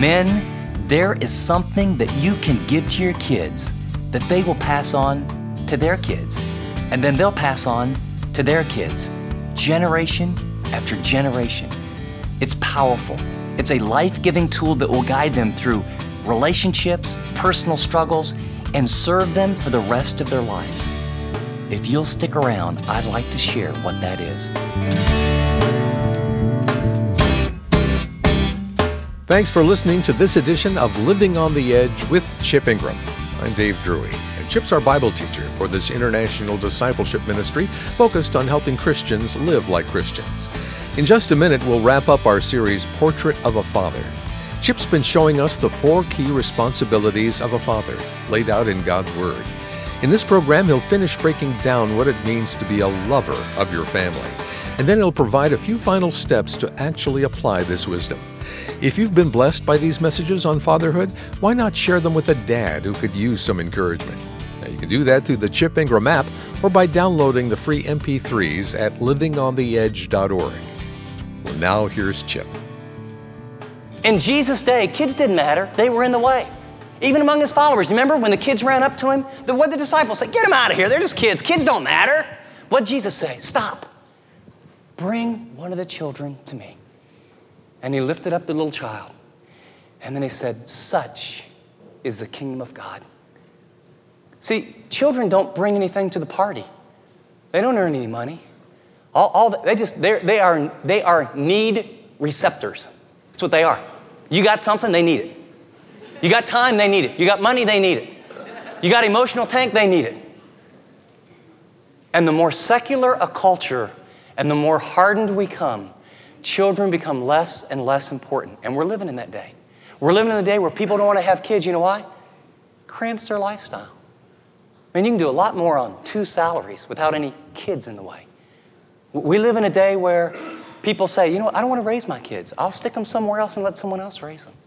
Men, there is something that you can give to your kids that they will pass on to their kids. And then they'll pass on to their kids, generation after generation. It's powerful. It's a life-giving tool that will guide them through relationships, personal struggles, and serve them for the rest of their lives. If you'll stick around, I'd like to share what that is. Thanks for listening to this edition of Living on the Edge with Chip Ingram. I'm Dave Drury, and Chip's our Bible teacher for this international discipleship ministry focused on helping Christians live like Christians. In just a minute, we'll wrap up our series, Portrait of a Father. Chip's been showing us the 4 key responsibilities of a father laid out in God's Word. In this program, he'll finish breaking down what it means to be a lover of your family. And then he'll provide a few final steps to actually apply this wisdom. If you've been blessed by these messages on fatherhood, why not share them with a dad who could use some encouragement? Now, you can do that through the Chip Ingram app or by downloading the free MP3s at livingontheedge.org. Well, now here's Chip. In Jesus' day, kids didn't matter. They were in the way. Even among his followers. Remember when the kids ran up to him? What did the disciples say? Get them out of here. They're just kids. Kids don't matter. What did Jesus say? Stop. Bring one of the children to me. And he lifted up the little child. And then he said, such is the kingdom of God. See, children don't bring anything to the party. They don't earn any money. They are need receptors. That's what they are. You got something, they need it. You got time, they need it. You got money, they need it. You got emotional tank, they need it. And the more secular a culture and the more hardened we come, children become less and less important. And we're living in that day. We're living in the day where people don't want to have kids. You know why? Cramps their lifestyle. I mean, you can do a lot more on 2 salaries without any kids in the way. We live in a day where people say, you know what, I don't want to raise my kids. I'll stick them somewhere else and let someone else raise them.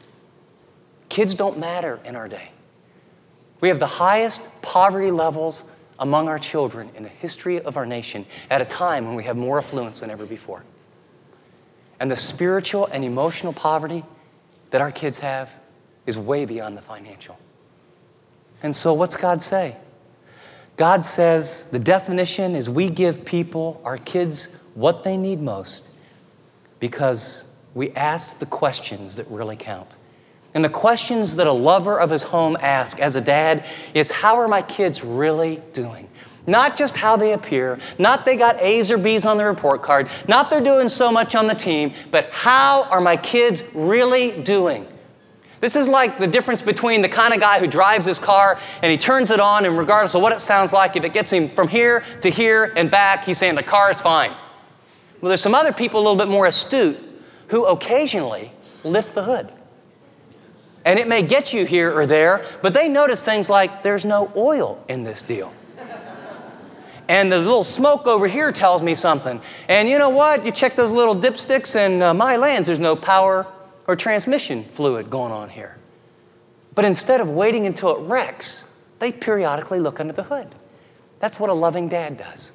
Kids don't matter in our day. We have the highest poverty levels among our children in the history of our nation at a time when we have more affluence than ever before. And the spiritual and emotional poverty that our kids have is way beyond the financial. And so what's God say? God says the definition is we give people, our kids, what they need most because we ask the questions that really count. And the questions that a lover of his home asks as a dad is, how are my kids really doing? Not just how they appear, not they got A's or B's on the report card, not they're doing so much on the team, but how are my kids really doing? This is like the difference between the kind of guy who drives his car and he turns it on and regardless of what it sounds like, if it gets him from here to here and back, he's saying the car is fine. Well, there's some other people a little bit more astute who occasionally lift the hood. And it may get you here or there, but they notice things like there's no oil in this deal. And the little smoke over here tells me something. And you know what? You check those little dipsticks and my lands, there's no power or transmission fluid going on here. But instead of waiting until it wrecks, they periodically look under the hood. That's what a loving dad does.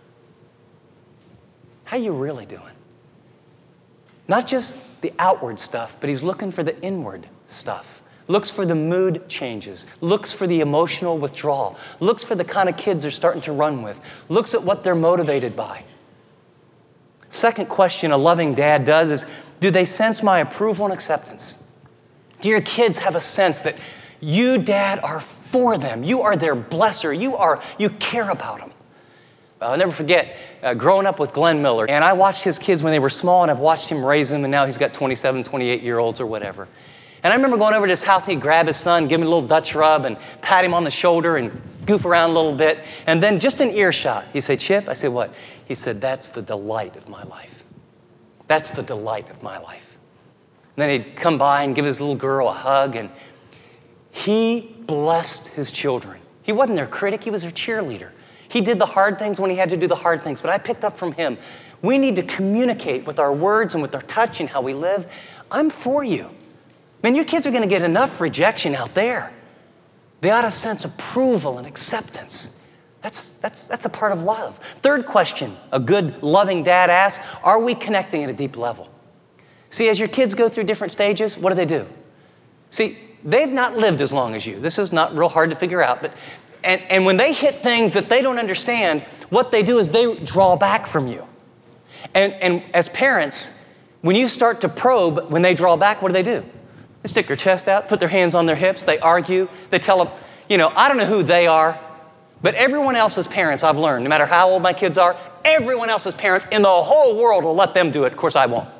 How you really doing? Not just the outward stuff, but he's looking for the inward stuff. Looks for the mood changes. Looks for the emotional withdrawal. Looks for the kind of kids they're starting to run with. Looks at what they're motivated by. Second question a loving dad does is, do they sense my approval and acceptance? Do your kids have a sense that you, dad, are for them? You are their blesser. You care about them. I'll never forget growing up with Glenn Miller. And I watched his kids when they were small, and I've watched him raise them, and now he's got 27, 28-year-olds or whatever. And I remember going over to his house, and he'd grab his son, give him a little Dutch rub, and pat him on the shoulder and goof around a little bit. And then just an earshot, he'd say, Chip, I said, what? He said, that's the delight of my life. That's the delight of my life. And then he'd come by and give his little girl a hug, and he blessed his children. He wasn't their critic, he was their cheerleader. He did the hard things when he had to do the hard things, but I picked up from him. We need to communicate with our words and with our touch and how we live. I'm for you. Man, your kids are going to get enough rejection out there. They ought to sense approval and acceptance. That's a part of love. Third question a good, loving dad asks, are we connecting at a deep level? See, as your kids go through different stages, what do? See, they've not lived as long as you. This is not real hard to figure out. But and when they hit things that they don't understand, what they do is they draw back from you. And as parents, when you start to probe, when they draw back, what do? They stick their chest out, put their hands on their hips, they argue, they tell them, I don't know who they are, but everyone else's parents, I've learned, no matter how old my kids are, everyone else's parents in the whole world will let them do it. Of course, I won't.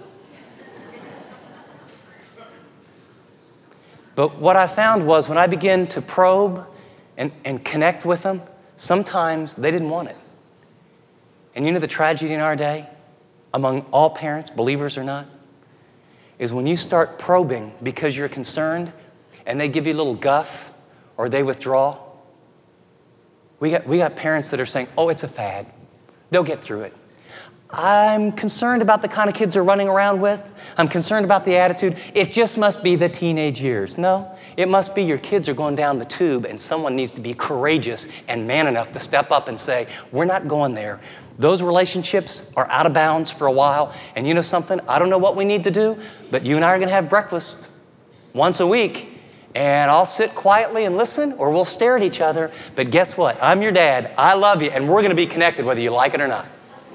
But what I found was when I began to probe and connect with them, sometimes they didn't want it. And the tragedy in our day, among all parents, believers or not, is when you start probing because you're concerned and they give you a little guff or they withdraw. We got parents that are saying, oh, it's a fad. They'll get through it. I'm concerned about the kind of kids they're running around with. I'm concerned about the attitude. It just must be the teenage years. No, it must be your kids are going down the tube and someone needs to be courageous and man enough to step up and say, we're not going there. Those relationships are out of bounds for a while. And you know something? I don't know what we need to do, but you and I are going to have breakfast once a week. And I'll sit quietly and listen, or we'll stare at each other. But guess what? I'm your dad. I love you. And we're going to be connected whether you like it or not.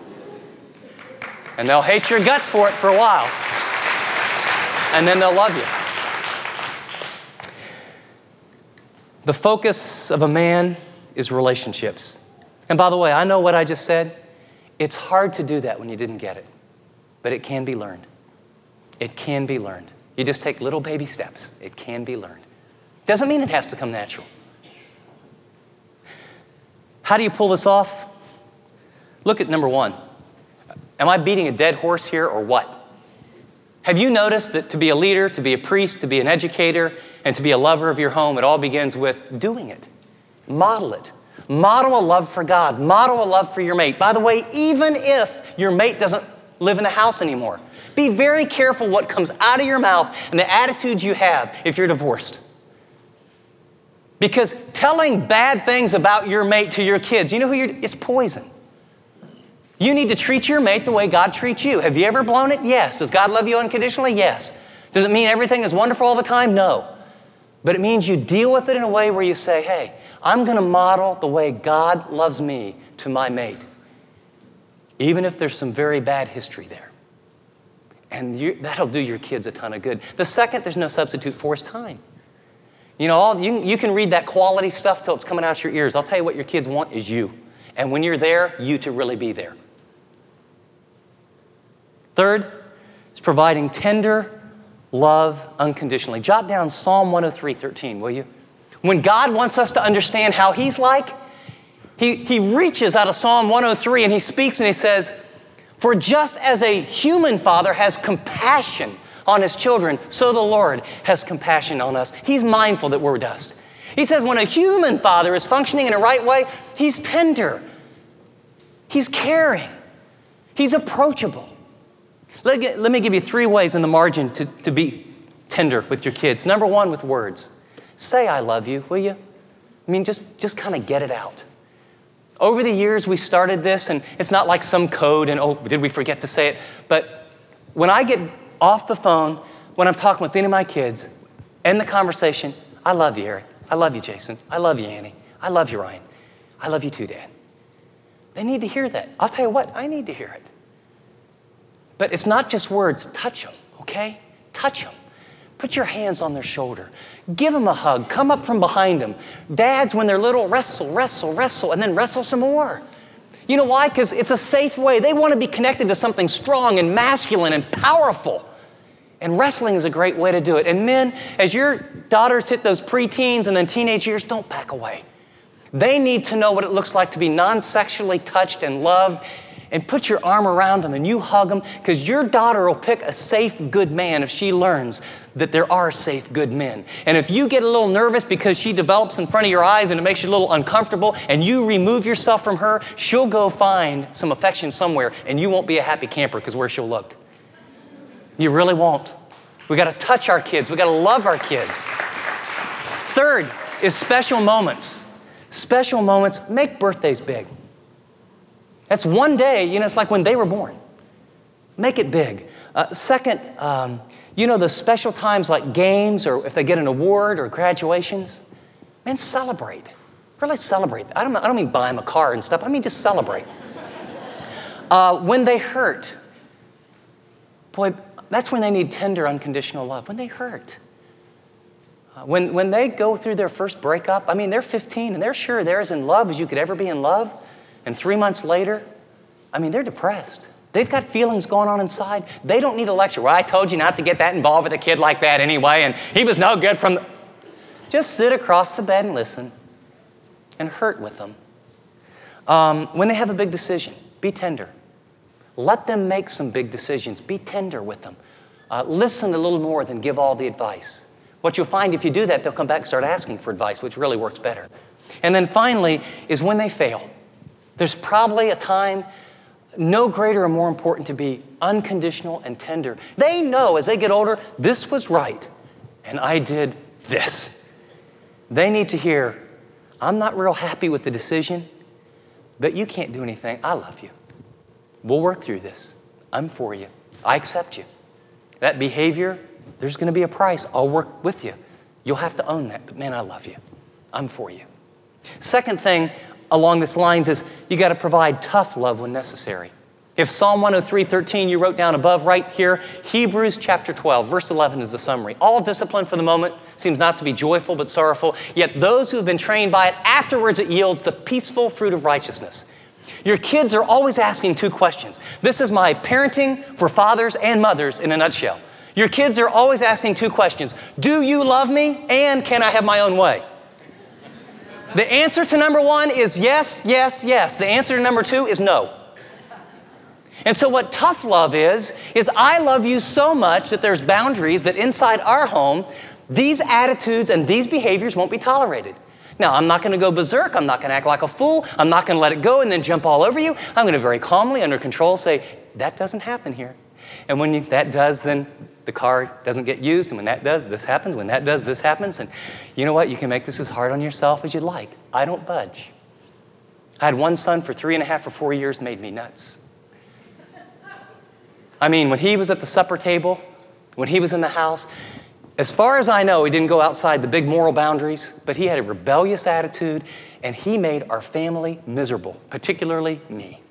And they'll hate your guts for it for a while. And then they'll love you. The focus of a man is relationships. And by the way, I know what I just said. It's hard to do that when you didn't get it. But it can be learned. It can be learned. You just take little baby steps. It can be learned. Doesn't mean it has to come natural. How do you pull this off? Look at number one. Am I beating a dead horse here or what? Have you noticed that to be a leader, to be a priest, to be an educator, and to be a lover of your home, it all begins with doing it. Model it. Model a love for God. Model a love for your mate. By the way, even if your mate doesn't live in the house anymore, be very careful what comes out of your mouth and the attitudes you have if you're divorced. Because telling bad things about your mate to your kids, it's poison. You need to treat your mate the way God treats you. Have you ever blown it? Yes. Does God love you unconditionally? Yes. Does it mean everything is wonderful all the time? No. But it means you deal with it in a way where you say, hey, I'm going to model the way God loves me to my mate, even if there's some very bad history there. And that'll do your kids a ton of good. The second there's no substitute for is time. You can read that quality stuff till it's coming out your ears. I'll tell you what your kids want is you. And when you're there, you to really be there. Third is providing tender love unconditionally. Jot down Psalm 103:13, will you? When God wants us to understand how He's like, He reaches out of Psalm 103 and He speaks and He says, for just as a human father has compassion on his children, so the Lord has compassion on us. He's mindful that we're dust. He says when a human father is functioning in a right way, he's tender. He's caring. He's approachable. Let me give you 3 ways in the margin to be tender with your kids. Number 1, with words. Say, I love you, will you? Just kind of get it out. Over the years, we started this, and it's not like some code, and oh, did we forget to say it? But when I get off the phone, when I'm talking with any of my kids, end the conversation, I love you, Eric. I love you, Jason. I love you, Annie. I love you, Ryan. I love you too, Dad. They need to hear that. I'll tell you what, I need to hear it. But it's not just words. Touch them, okay? Touch them. Put your hands on their shoulder. Give them a hug. Come up from behind them. Dads, when they're little, wrestle, wrestle, wrestle, and then wrestle some more. You know why? Because it's a safe way. They want to be connected to something strong and masculine and powerful. And wrestling is a great way to do it. And men, as your daughters hit those preteens and then teenage years, don't back away. They need to know what it looks like to be non-sexually touched and loved. And put your arm around them and you hug them, because your daughter will pick a safe, good man if she learns that there are safe, good men. And if you get a little nervous because she develops in front of your eyes and it makes you a little uncomfortable and you remove yourself from her, she'll go find some affection somewhere and you won't be a happy camper because where she'll look. You really won't. We got to touch our kids. We got to love our kids. Third is special moments. Special moments, make birthdays big. That's one day, it's like when they were born. Make it big. Second, the special times like games or if they get an award or graduations, man, celebrate. Really celebrate. I don't mean buy them a car and stuff. I mean just celebrate. When they hurt, boy, that's when they need tender, unconditional love. When they hurt. When they go through their first breakup, I mean, they're 15 and they're sure they're as in love as you could ever be in love. And 3 months later, I mean, they're depressed. They've got feelings going on inside. They don't need a lecture. Well, I told you not to get that involved with a kid like that anyway, and he was no good from the... Just sit across the bed and listen and hurt with them. When they have a big decision, be tender. Let them make some big decisions. Be tender with them. Listen a little more than give all the advice. What you'll find if you do that, they'll come back and start asking for advice, which really works better. And then finally is when they fail. There's probably a time no greater or more important to be unconditional and tender. They know as they get older, this was right, and I did this. They need to hear, I'm not real happy with the decision, but you can't do anything. I love you. We'll work through this. I'm for you. I accept you. That behavior, there's going to be a price. I'll work with you. You'll have to own that, but man, I love you. I'm for you. Second thing along this lines is you got to provide tough love when necessary. If Psalm 103:13 you wrote down above right here, Hebrews chapter 12, verse 11 is the summary. All discipline for the moment seems not to be joyful but sorrowful, yet those who have been trained by it, afterwards it yields the peaceful fruit of righteousness. Your kids are always asking two questions. This is my parenting for fathers and mothers in a nutshell. Your kids are always asking two questions. Do you love me? And can I have my own way? The answer to number one is yes, yes, yes. The answer to number two is no. And so what tough love is I love you so much that there's boundaries that inside our home, these attitudes and these behaviors won't be tolerated. Now, I'm not going to go berserk. I'm not going to act like a fool. I'm not going to let it go and then jump all over you. I'm going to very calmly, under control, say, that doesn't happen here. And when that does, then the car doesn't get used. And when that does, this happens. When that does, this happens. And you know what? You can make this as hard on yourself as you'd like. I don't budge. I had one son for 3.5 or 4 years, made me nuts. I mean, when he was at the supper table, when he was in the house, as far as I know, he didn't go outside the big moral boundaries, but he had a rebellious attitude, and he made our family miserable, particularly me.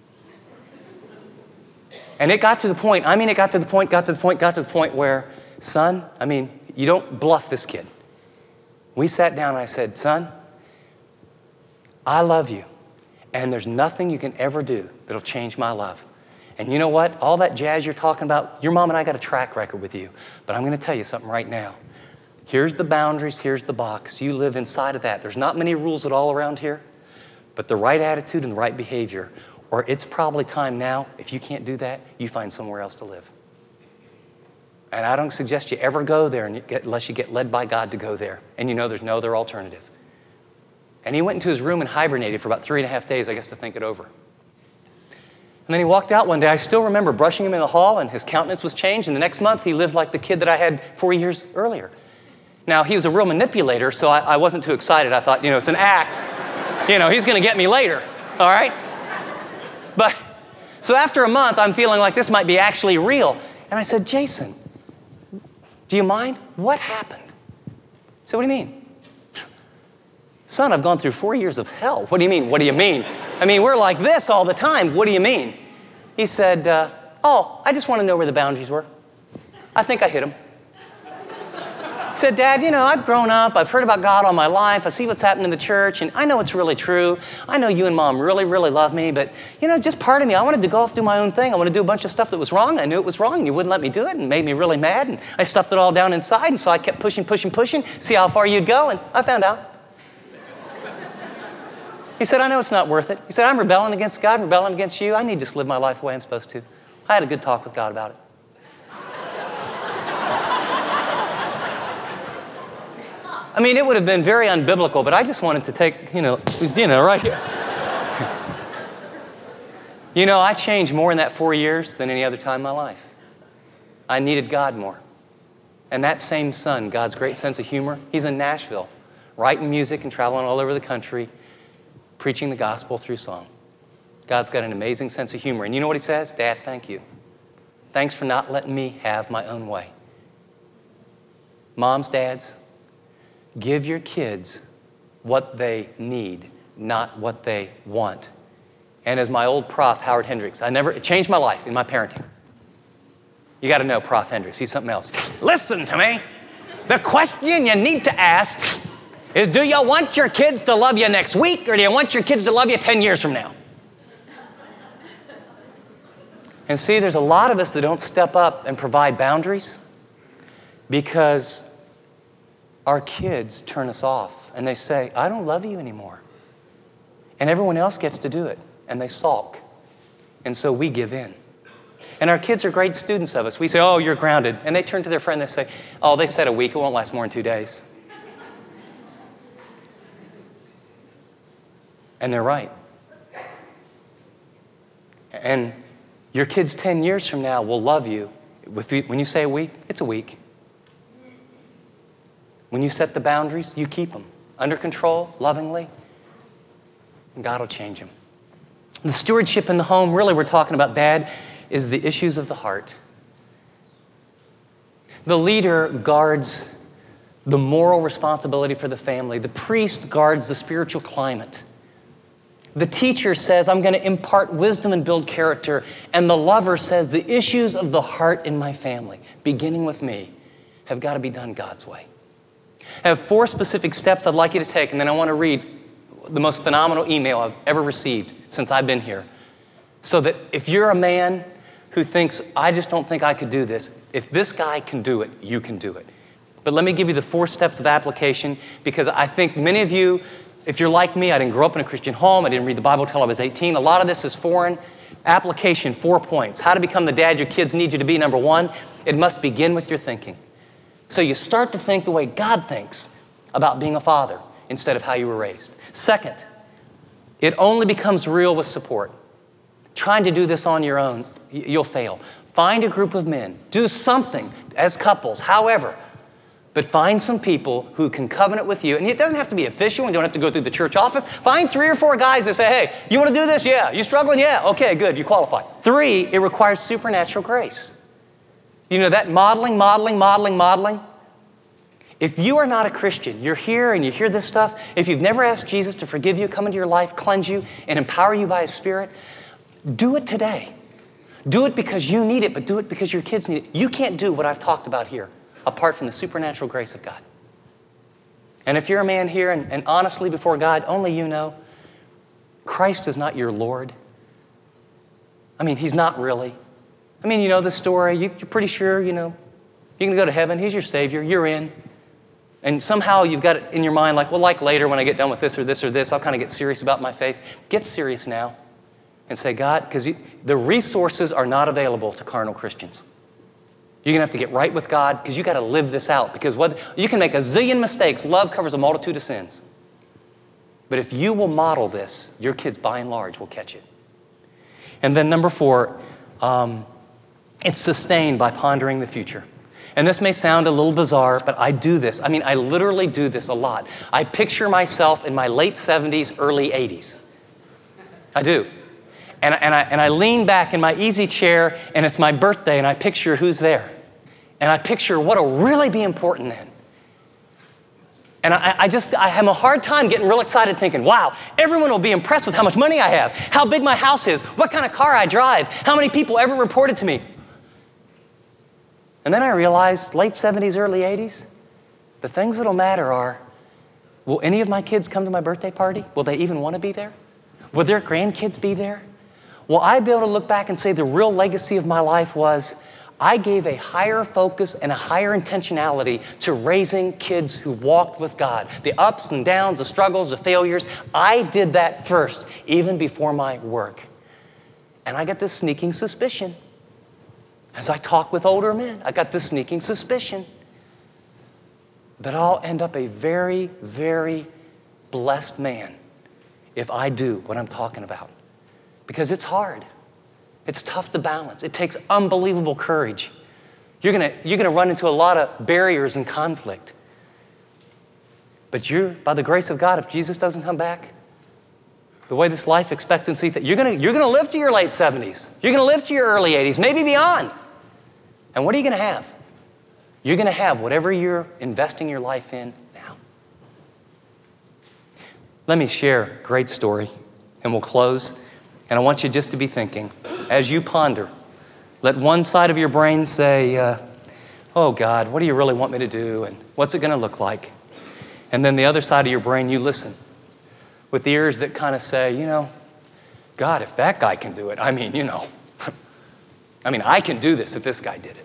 And it got to the point where, son, you don't bluff this kid. We sat down and I said, son, I love you, and there's nothing you can ever do that'll change my love. And you know what? All that jazz you're talking about, your mom and I got a track record with you. But I'm going to tell you something right now. Here's the boundaries, here's the box. You live inside of that. There's not many rules at all around here, but the right attitude and the right behavior, or it's probably time now, if you can't do that, you find somewhere else to live. And I don't suggest you ever go there unless you get led by God to go there. And you know there's no other alternative. And he went into his room and hibernated for about 3.5 days, I guess, to think it over. And then he walked out one day. I still remember brushing him in the hall, and his countenance was changed. And the next month, he lived like the kid that I had 4 years earlier. Now, he was a real manipulator, so I wasn't too excited. I thought, it's an act. He's going to get me later, all right? But, so after a month, I'm feeling like this might be actually real. And I said, Jason, do you mind? What happened? He said, what do you mean? Son, I've gone through 4 years of hell. What do you mean? What do you mean? We're like this all the time. What do you mean? He said, I just want to know where the boundaries were. I think I hit them. He said, Dad, I've grown up. I've heard about God all my life. I see what's happening in the church, and I know it's really true. I know you and Mom really, really love me, but, just part of me, I wanted to go off and do my own thing. I wanted to do a bunch of stuff that was wrong. I knew it was wrong, and you wouldn't let me do it, and made me really mad, and I stuffed it all down inside, and so I kept pushing, see how far you'd go, and I found out. He said, I know it's not worth it. He said, I'm rebelling against God, rebelling against you. I need to just live my life the way I'm supposed to. I had a good talk with God about it. It would have been very unbiblical, but I just wanted to take, right here. I changed more in that 4 years than any other time in my life. I needed God more. And that same son, God's great sense of humor, he's in Nashville, writing music and traveling all over the country, preaching the gospel through song. God's got an amazing sense of humor. And you know what he says? Dad, thank you. Thanks for not letting me have my own way. Moms, dads, give your kids what they need, not what they want. And as my old prof, Howard Hendricks, it changed my life in my parenting. You got to know Prof. Hendricks. He's something else. Listen to me. The question you need to ask is, do you want your kids to love you next week, or do you want your kids to love you 10 years from now? And see, there's a lot of us that don't step up and provide boundaries because our kids turn us off and they say, I don't love you anymore. And everyone else gets to do it, and they sulk. And so we give in. And our kids are great students of us. We say, oh, you're grounded. And they turn to their friend and they say, oh, they said a week. It won't last more than 2 days. And they're right. And your kids 10 years from now will love you. When you say a week, it's a week. When you set the boundaries, you keep them under control, lovingly, and God will change them. The stewardship in the home, really we're talking about, Dad, is the issues of the heart. The leader guards the moral responsibility for the family. The priest guards the spiritual climate. The teacher says, I'm going to impart wisdom and build character. And the lover says, the issues of the heart in my family, beginning with me, have got to be done God's way. I have 4 specific steps I'd like you to take, and then I want to read the most phenomenal email I've ever received since I've been here. So that if you're a man who thinks, I just don't think I could do this, if this guy can do it, you can do it. But let me give you the 4 steps of application, because I think many of you, if you're like me, I didn't grow up in a Christian home, I didn't read the Bible until I was 18. A lot of this is foreign. Application, 4 points. How to become the dad your kids need you to be. Number 1, it must begin with your thinking. So you start to think the way God thinks about being a father instead of how you were raised. Second, it only becomes real with support. Trying to do this on your own, you'll fail. Find a group of men. Do something as couples, however. But find some people who can covenant with you. And it doesn't have to be official. You don't have to go through the church office. Find 3 or 4 guys that say, hey, you want to do this? Yeah. You struggling? Yeah. Okay, good. You qualify. 3, it requires supernatural grace. You know that modeling. If you are not a Christian, you're here and you hear this stuff, if you've never asked Jesus to forgive you, come into your life, cleanse you, and empower you by His Spirit, do it today. Do it because you need it, but do it because your kids need it. You can't do what I've talked about here apart from the supernatural grace of God. And if you're a man here, and honestly before God, only you know, Christ is not your Lord. I mean, He's not really. I mean, you know the story. You're pretty sure, you know, you're going to go to heaven. He's your Savior. You're in. And somehow you've got it in your mind like, well, like later when I get done with this or this or this, I'll kind of get serious about my faith. Get serious now and say, God, because the resources are not available to carnal Christians. You're going to have to get right with God because you got to live this out. Because you can make a zillion mistakes. Love covers a multitude of sins. But if you will model this, your kids by and large will catch it. And then number 4, it's sustained by pondering the future. And this may sound a little bizarre, but I do this. I mean, I literally do this a lot. I picture myself in my late 70s, early 80s. I do. And I lean back in my easy chair, and it's my birthday, and I picture who's there. And I picture what'll really be important then. And I have a hard time getting real excited thinking, wow, everyone will be impressed with how much money I have, how big my house is, what kind of car I drive, how many people ever reported to me. And then I realized, late 70s, early 80s, the things that'll matter are, will any of my kids come to my birthday party? Will they even want to be there? Will their grandkids be there? Will I be able to look back and say the real legacy of my life was I gave a higher focus and a higher intentionality to raising kids who walked with God. The ups and downs, the struggles, the failures, I did that first, even before my work. And I got this sneaking suspicion. As I talk with older men, I got this sneaking suspicion that I'll end up a very, very blessed man if I do what I'm talking about. Because it's hard. It's tough to balance. It takes unbelievable courage. You're gonna run into a lot of barriers and conflict. But by the grace of God, if Jesus doesn't come back, the way this life expectancy, you're gonna live to your late 70s. You're gonna live to your early 80s, maybe beyond. And what are you going to have? You're going to have whatever you're investing your life in now. Let me share a great story, and we'll close. And I want you just to be thinking, as you ponder, let one side of your brain say, oh God, what do you really want me to do? And what's it going to look like? And then the other side of your brain, you listen with the ears that kind of say, God, if that guy can do it, I can do this if this guy did it.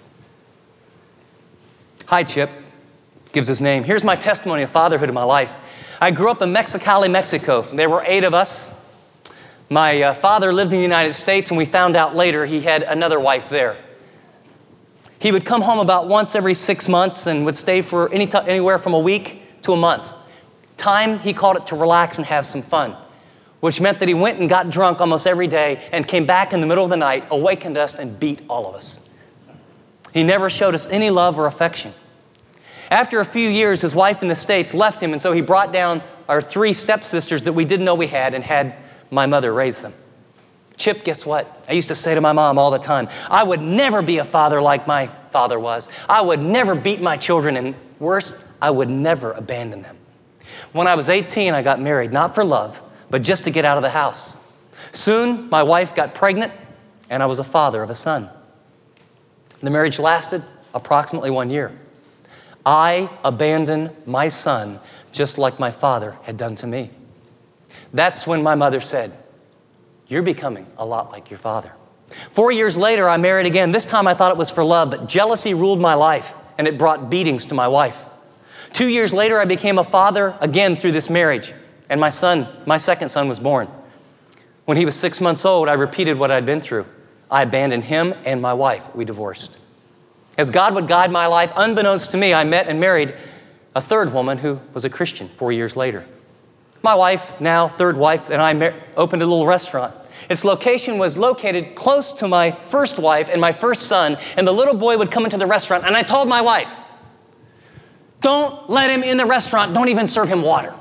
Hi, Chip, gives his name. Here's my testimony of fatherhood in my life. I grew up in Mexicali, Mexico. There were 8 of us. My father lived in the United States, and we found out later he had another wife there. He would come home about once every 6 months and would stay for anywhere from a week to a month. Time, he called it to relax and have some fun, which meant that he went and got drunk almost every day and came back in the middle of the night, awakened us, and beat all of us. He never showed us any love or affection. After a few years, his wife in the States left him, and so he brought down our 3 stepsisters that we didn't know we had and had my mother raise them. Chip, guess what? I used to say to my mom all the time, I would never be a father like my father was. I would never beat my children, and worse, I would never abandon them. When I was 18, I got married, not for love, but just to get out of the house. Soon, my wife got pregnant, and I was a father of a son. The marriage lasted approximately 1 year. I abandoned my son just like my father had done to me. That's when my mother said, you're becoming a lot like your father. 4 years later, I married again. This time I thought it was for love, but jealousy ruled my life, and it brought beatings to my wife. 2 years later, I became a father again through this marriage, and my second son was born. When he was 6 months old, I repeated what I'd been through. I abandoned him and my wife. We divorced. As God would guide my life, unbeknownst to me, I met and married a third woman who was a Christian 4 years later. My wife, now third wife, and I opened a little restaurant. Its location was located close to my first wife and my first son, and the little boy would come into the restaurant, and I told my wife, don't let him in the restaurant, don't even serve him water.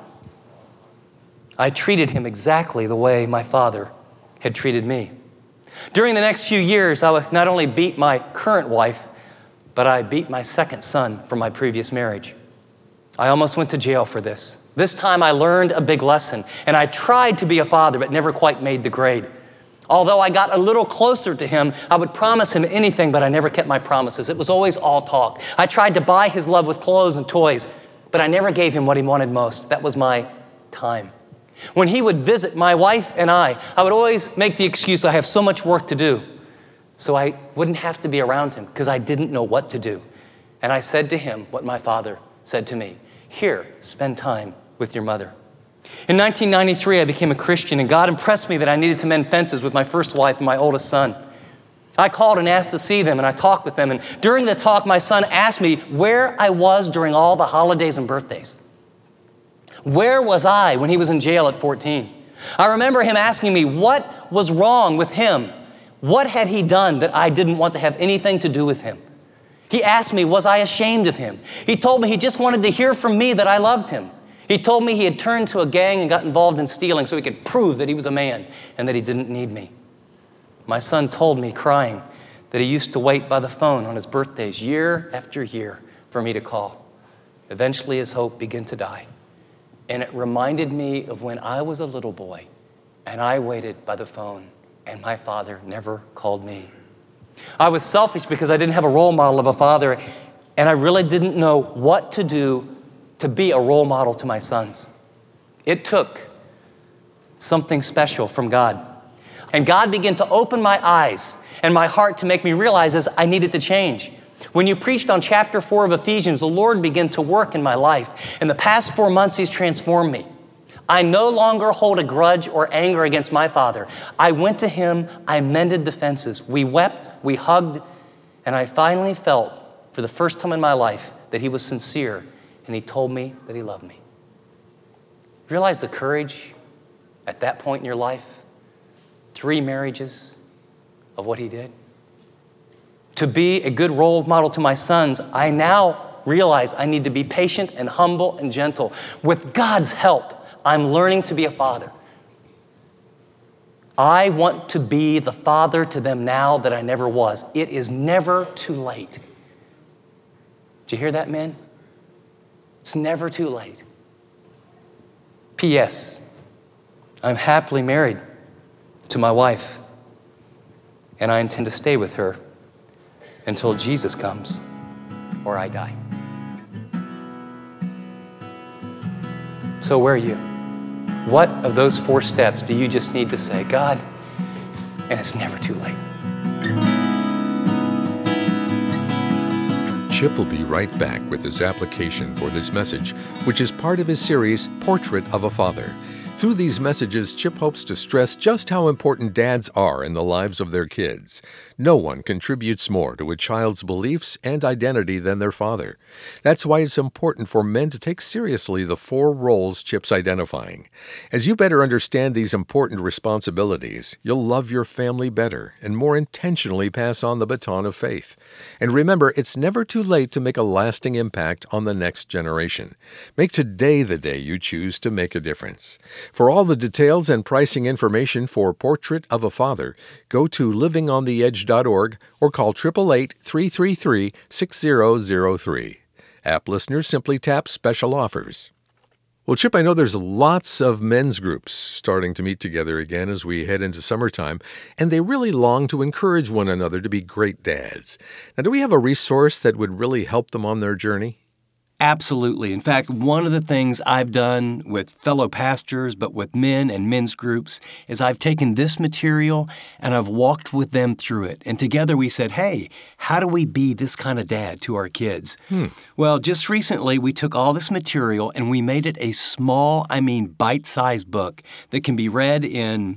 I treated him exactly the way my father had treated me. During the next few years, I would not only beat my current wife, but I beat my second son from my previous marriage. I almost went to jail for this. This time I learned a big lesson, and I tried to be a father, but never quite made the grade. Although I got a little closer to him, I would promise him anything, but I never kept my promises. It was always all talk. I tried to buy his love with clothes and toys, but I never gave him what he wanted most. That was my time. When he would visit my wife and I would always make the excuse, I have so much work to do. So I wouldn't have to be around him because I didn't know what to do. And I said to him what my father said to me, here, spend time with your mother. In 1993, I became a Christian, and God impressed me that I needed to mend fences with my first wife and my oldest son. I called and asked to see them, and I talked with them. And during the talk, my son asked me where I was during all the holidays and birthdays. Where was I when he was in jail at 14? I remember him asking me what was wrong with him. What had he done that I didn't want to have anything to do with him? He asked me, was I ashamed of him? He told me he just wanted to hear from me that I loved him. He told me he had turned to a gang and got involved in stealing so he could prove that he was a man and that he didn't need me. My son told me, crying, that he used to wait by the phone on his birthdays year after year for me to call. Eventually his hope began to die. And it reminded me of when I was a little boy and I waited by the phone and my father never called me. I was selfish because I didn't have a role model of a father, and I really didn't know what to do to be a role model to my sons. It took something special from God. And God began to open my eyes and my heart to make me realize as I needed to change. When you preached on chapter 4 of Ephesians, the Lord began to work in my life. In the past 4 months, He's transformed me. I no longer hold a grudge or anger against my father. I went to him, I mended the fences. We wept, we hugged, and I finally felt for the first time in my life that he was sincere, and he told me that he loved me. Realize the courage at that point in your life? 3 marriages of what he did. To be a good role model to my sons, I now realize I need to be patient and humble and gentle. With God's help, I'm learning to be a father. I want to be the father to them now that I never was. It is never too late. Did you hear that, men? It's never too late. P.S. I'm happily married to my wife, and I intend to stay with her until Jesus comes or I die. So where are you? What of those 4 steps do you just need to say, God, and it's never too late? Chip will be right back with his application for this message, which is part of his series, Portrait of a Father. Through these messages, Chip hopes to stress just how important dads are in the lives of their kids. No one contributes more to a child's beliefs and identity than their father. That's why it's important for men to take seriously the 4 roles Chip's identifying. As you better understand these important responsibilities, you'll love your family better and more intentionally pass on the baton of faith. And remember, it's never too late to make a lasting impact on the next generation. Make today the day you choose to make a difference. For all the details and pricing information for Portrait of a Father, go to livingontheedge.org or call 888-333-6003. App listeners simply tap Special Offers. Well, Chip, I know there's lots of men's groups starting to meet together again as we head into summertime, and they really long to encourage one another to be great dads. Now, do we have a resource that would really help them on their journey? Absolutely. In fact, one of the things I've done with fellow pastors, but with men and men's groups, is I've taken this material and I've walked with them through it. And together we said, hey, how do we be this kind of dad to our kids? Well, just recently we took all this material and we made it a small, bite-sized book that can be read in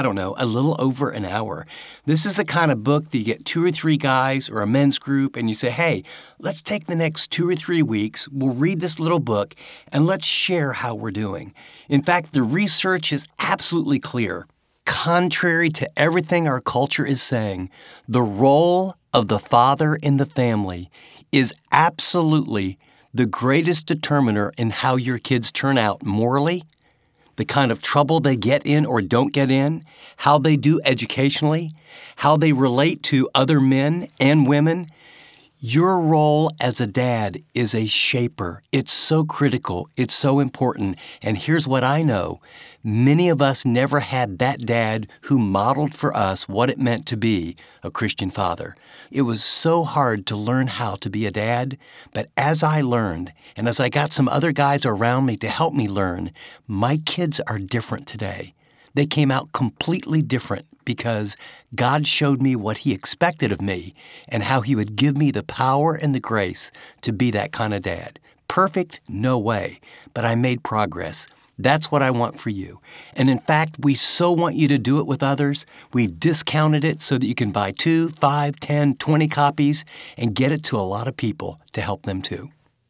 a little over an hour. This is the kind of book that you get 2 or 3 guys or a men's group and you say, hey, let's take the next 2 or 3 weeks, we'll read this little book, and let's share how we're doing. In fact, the research is absolutely clear. Contrary to everything our culture is saying, the role of the father in the family is absolutely the greatest determiner in how your kids turn out morally, the kind of trouble they get in or don't get in, how they do educationally, how they relate to other men and women. Your role as a dad is a shaper. It's so critical. It's so important. And here's what I know. Many of us never had that dad who modeled for us what it meant to be a Christian father. It was so hard to learn how to be a dad, but as I learned, and as I got some other guys around me to help me learn, my kids are different today. They came out completely different because God showed me what He expected of me and how He would give me the power and the grace to be that kind of dad. Perfect? No way. But I made progress. That's what I want for you. And in fact, we so want you to do it with others. We've discounted it so that you can buy 2, 5, 10, 20 copies and get it to a lot of people to help them too.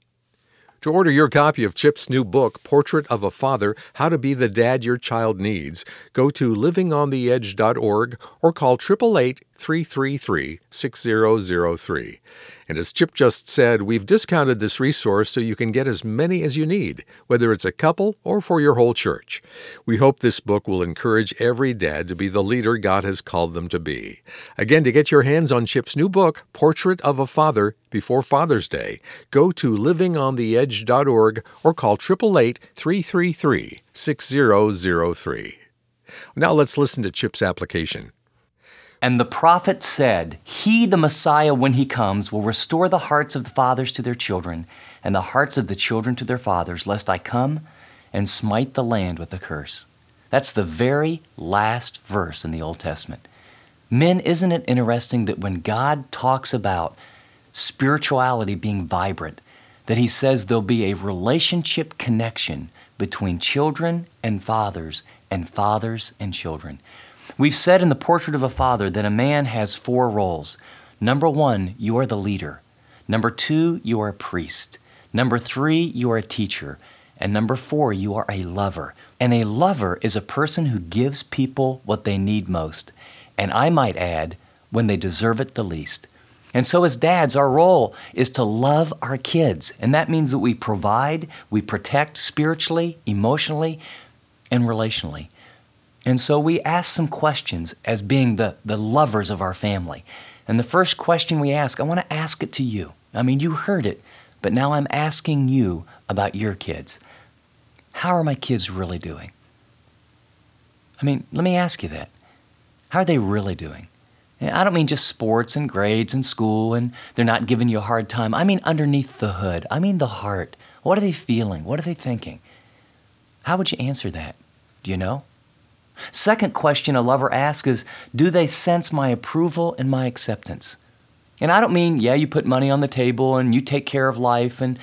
To order your copy of Chip's new book, Portrait of a Father, How to Be the Dad Your Child Needs, go to livingontheedge.org or call 888-333-6003. And as Chip just said, we've discounted this resource so you can get as many as you need, whether it's a couple or for your whole church. We hope this book will encourage every dad to be the leader God has called them to be. Again, to get your hands on Chip's new book, Portrait of a Father, before Father's Day, go to livingontheedge.org or call 888-333-6003. Now let's listen to Chip's application. And the prophet said, He, the Messiah, when He comes, will restore the hearts of the fathers to their children, and the hearts of the children to their fathers, lest I come and smite the land with a curse. That's the very last verse in the Old Testament. Men, isn't it interesting that when God talks about spirituality being vibrant, that He says there'll be a relationship connection between children and fathers and children. We've said in the Portrait of a Father that a man has 4 roles. Number 1, you are the leader. Number 2, you are a priest. Number 3, you are a teacher. And number 4, you are a lover. And a lover is a person who gives people what they need most. And I might add, when they deserve it the least. And so as dads, our role is to love our kids. And that means that we provide, we protect spiritually, emotionally, and relationally. And so we ask some questions as being the lovers of our family. And the first question we ask, I want to ask it to you. I mean, you heard it, but now I'm asking you about your kids. How are my kids really doing? I mean, let me ask you that. How are they really doing? And I don't mean just sports and grades and school and they're not giving you a hard time. I mean underneath the hood. I mean the heart. What are they feeling? What are they thinking? How would you answer that? Do you know? Second question a lover asks is, do they sense my approval and my acceptance? And I don't mean, yeah, you put money on the table and you take care of life. And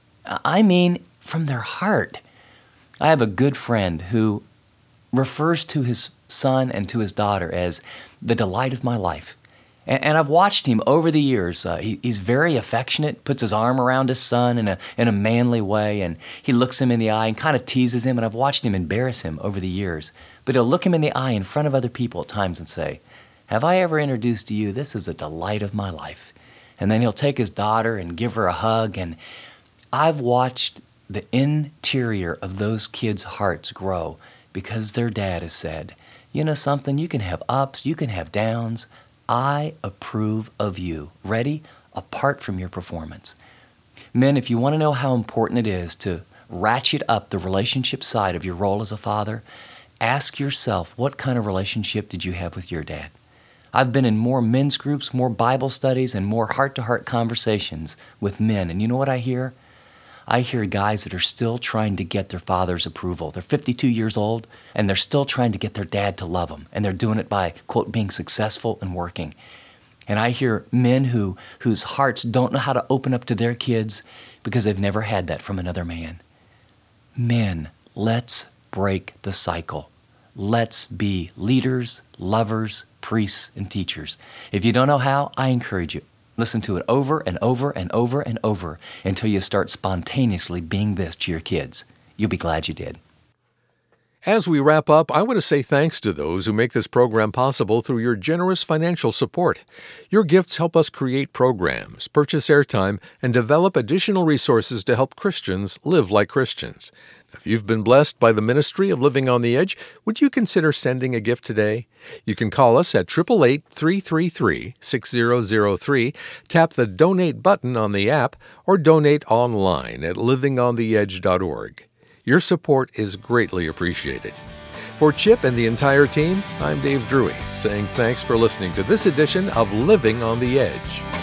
I mean from their heart. I have a good friend who refers to his son and to his daughter as the delight of my life. And I've watched him over the years. He's very affectionate, puts his arm around his son in a manly way, and he looks him in the eye and kind of teases him, and I've watched him embarrass him over the years. But he'll look him in the eye in front of other people at times and say, have I ever introduced to you, this is a delight of my life. And then he'll take his daughter and give her a hug, and I've watched the interior of those kids' hearts grow because their dad has said, you know something, you can have ups, you can have downs. I approve of you. Ready? Apart from your performance. Men, if you want to know how important it is to ratchet up the relationship side of your role as a father, ask yourself, what kind of relationship did you have with your dad? I've been in more men's groups, more Bible studies, and more heart-to-heart conversations with men. And you know what I hear? I hear guys that are still trying to get their father's approval. They're 52 years old, and they're still trying to get their dad to love them. And they're doing it by, quote, being successful and working. And I hear men whose hearts don't know how to open up to their kids because they've never had that from another man. Men, let's break the cycle. Let's be leaders, lovers, priests, and teachers. If you don't know how, I encourage you. Listen to it over and over and over and over until you start spontaneously being this to your kids. You'll be glad you did. As we wrap up, I want to say thanks to those who make this program possible through your generous financial support. Your gifts help us create programs, purchase airtime, and develop additional resources to help Christians live like Christians. If you've been blessed by the ministry of Living on the Edge, would you consider sending a gift today? You can call us at 888-333-6003, tap the Donate button on the app, or donate online at livingontheedge.org. Your support is greatly appreciated. For Chip and the entire team, I'm Dave Drury, saying thanks for listening to this edition of Living on the Edge.